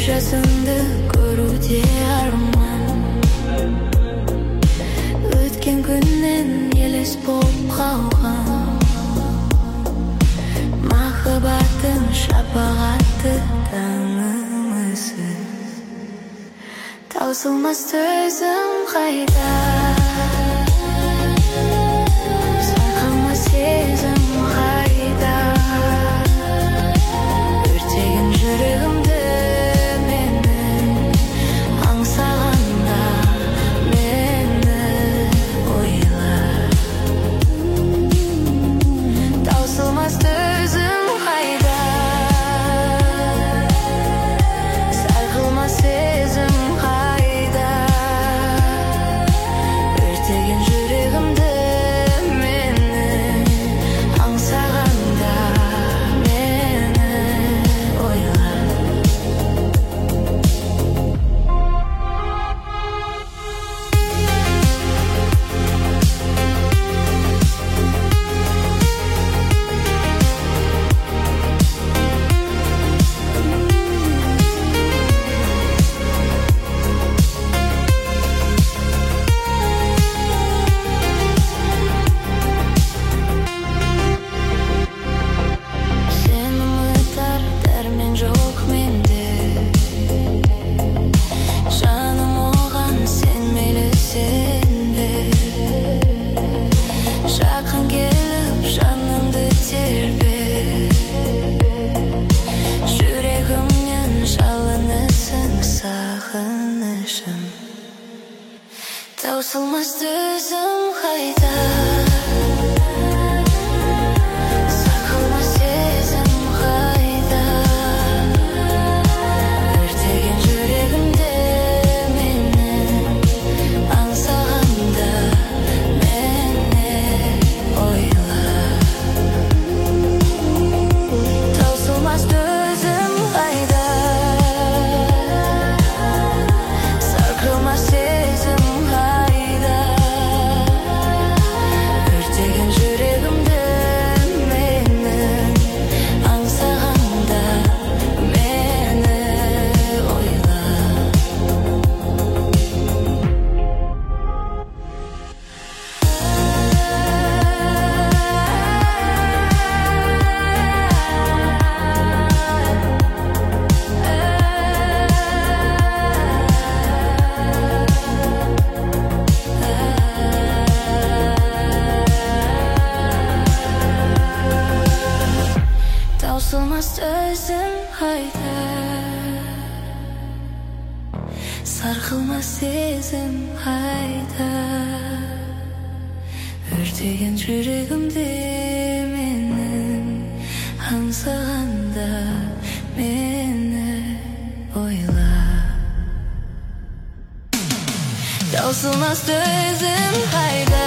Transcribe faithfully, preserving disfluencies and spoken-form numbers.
жасыңды көруде арман. Өткен күннен елес болып қалған махаббаттың шапағатты таңымызсыз. Таусылмас төзім қайда, сарқылмас сезім қайда. Өртеген жүрегімді менің аңсағанда мені ойла. Таусылмас төзім қайда, сарқылмас сезім қайда. Өртеген жүрегімді менің аңсағанда мені ойла. Сені ұмытар дәрмен жоқ менде. Жаным оған сен мейлі сенбе. Жақын келіп жанымды тербе. Жүрегімнен жалынысың сағынышым. Таусылмас төзім қайда, сарқылмас сезім қайда. Өртеген жүрегімді менің аңсағанда мені ойла. Таусылмас төзім қайда, сарқылмас сезім қайда. Өртеген жүрегімді менің аңсағанда мені ойла. Таусылмас төзім қайда, сарқылмас сезім қайда. Өртеген жүрегімді менің аңсағанда мені ойла. Таусылмас төзім қайда,